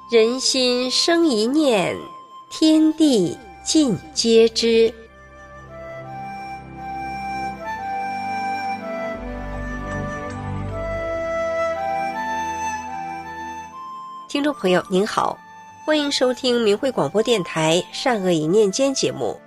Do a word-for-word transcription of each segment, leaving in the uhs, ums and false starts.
人心生一念，天地尽皆知。听众朋友您好，欢迎收听明慧广播电台善恶一念间节目。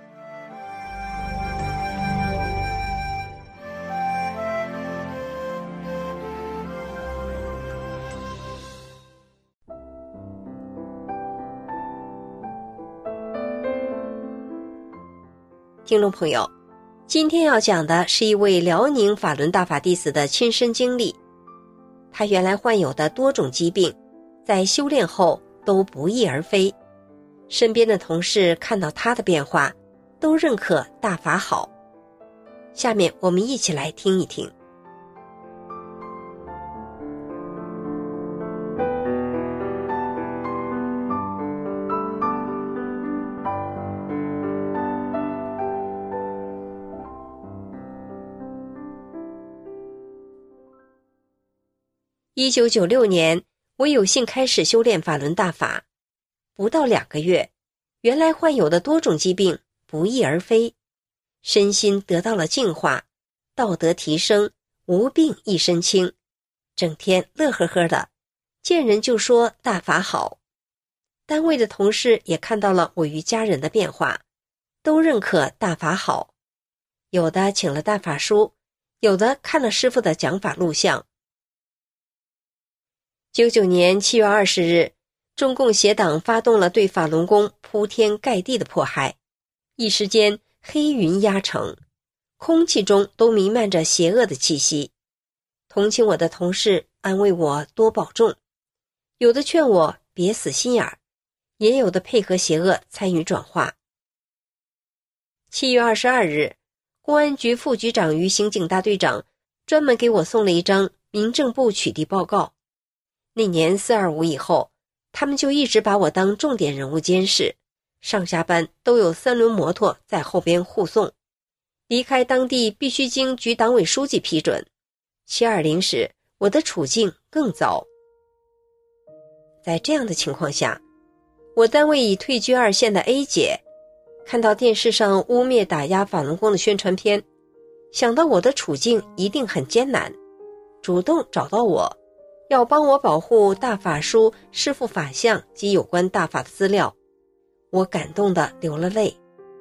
听众朋友，今天要讲的是一位辽宁法轮大法弟子的亲身经历。他原来患有的多种疾病，在修炼后都不翼而飞。身边的同事看到他的变化，都认可大法好。下面我们一起来听一听。一九九六年，我有幸开始修炼法轮大法，不到两个月，原来患有的多种疾病不翼而飞，身心得到了净化，道德提升，无病一身轻，整天乐呵呵的，见人就说大法好。单位的同事也看到了我与家人的变化，都认可大法好，有的请了大法书，有的看了师父的讲法录像。九九年七月二十日，中共邪党发动了对法轮功铺天盖地的迫害，一时间黑云压城，空气中都弥漫着邪恶的气息。同情我的同事安慰我多保重，有的劝我别死心眼儿，也有的配合邪恶参与转化。七月二十二日，公安局副局长与刑警大队长专门给我送了一张民政部取缔报告。那年四二五以后，他们就一直把我当重点人物监视，上下班都有三轮摩托在后边护送，离开当地必须经局党委书记批准。七二零时，我的处境更糟。在这样的情况下，我单位已退居二线的 A 姐看到电视上污蔑打压法轮功的宣传片，想到我的处境一定很艰难，主动找到我，要帮我保护大法书、师父法相及有关大法的资料。我感动地流了泪。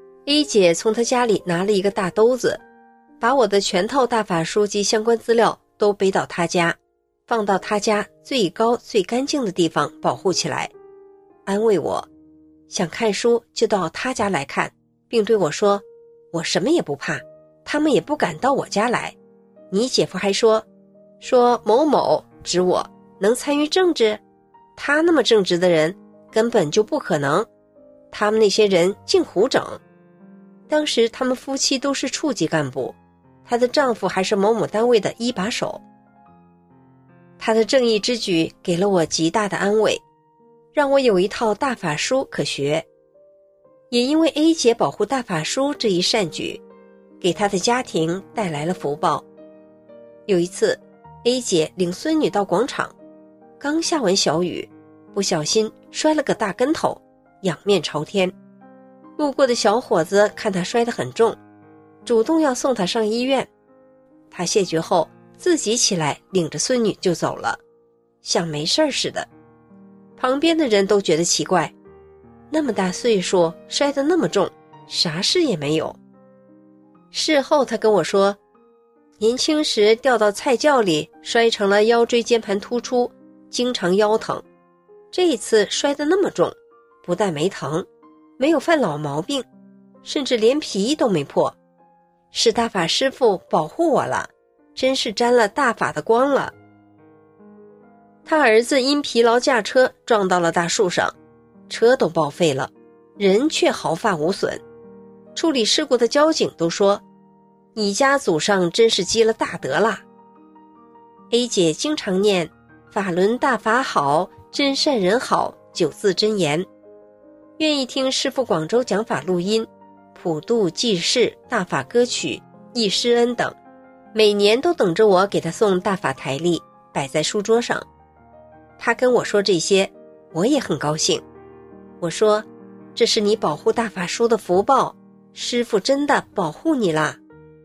A 姐从她家里拿了一个大兜子，把我的全套大法书及相关资料都背到她家，放到她家最高最干净的地方保护起来，安慰我想看书就到她家来看，并对我说我什么也不怕，他们也不敢到我家来。你姐夫还说说某某指我能参与政治，他那么正直的人根本就不可能，他们那些人净胡整。当时他们夫妻都是处级干部，她的丈夫还是某某单位的一把手。她的正义之举给了我极大的安慰，让我有一套大法书可学。也因为 A 姐保护大法书这一善举，给她的家庭带来了福报。有一次A 姐领孙女到广场，刚下完小雨，不小心摔了个大跟头，仰面朝天。路过的小伙子看她摔得很重，主动要送她上医院。她谢绝后，自己起来领着孙女就走了，像没事似的。旁边的人都觉得奇怪，那么大岁数摔得那么重，啥事也没有。事后她跟我说，年轻时掉到菜窖里，摔成了腰椎间盘突出，经常腰疼。这一次摔得那么重，不但没疼，没有犯老毛病，甚至连皮都没破，是大法师父保护我了，真是沾了大法的光了。他儿子因疲劳驾车撞到了大树上，车都报废了，人却毫发无损。处理事故的交警都说，你家祖上真是积了大德啦。 A 姐经常念法轮大法好，真善人好九字真言，愿意听师父广州讲法录音、普渡济世大法歌曲、忆师恩等，每年都等着我给他送大法台历，摆在书桌上。他跟我说这些， 我也很高兴。我说，这是你保护大法师的福报，师父真的保护你啦。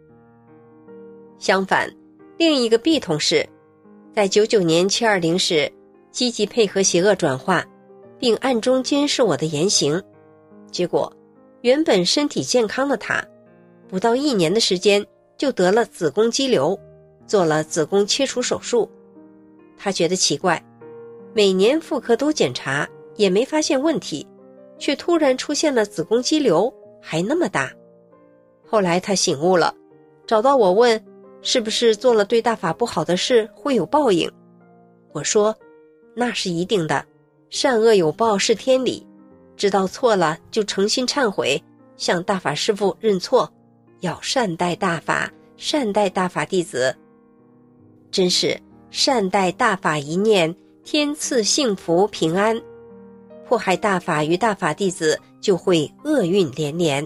相反，另一个 B 同事在九九年七二零时积极配合邪恶转化，并暗中监视我的言行，结果原本身体健康的他，不到一年的时间就得了子宫肌瘤，做了子宫切除手术。他觉得奇怪，每年妇科都检查也没发现问题，却突然出现了子宫肌瘤，还那么大。后来他醒悟了，找到我问，是不是做了对大法不好的事会有报应？我说，那是一定的，善恶有报是天理，知道错了就诚心忏悔，向大法师父认错，要善待大法，善待大法弟子。真是善待大法一念，天赐幸福平安，迫害大法与大法弟子就会厄运连连。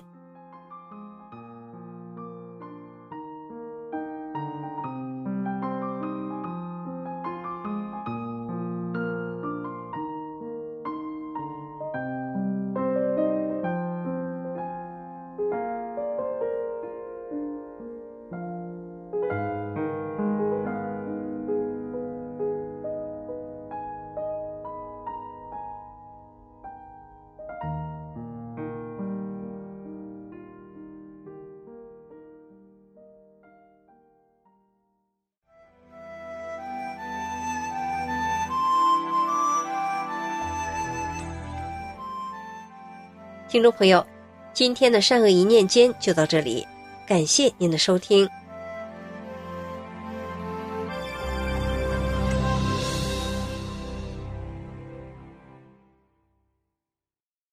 听众朋友，今天的善恶一念间就到这里，感谢您的收听。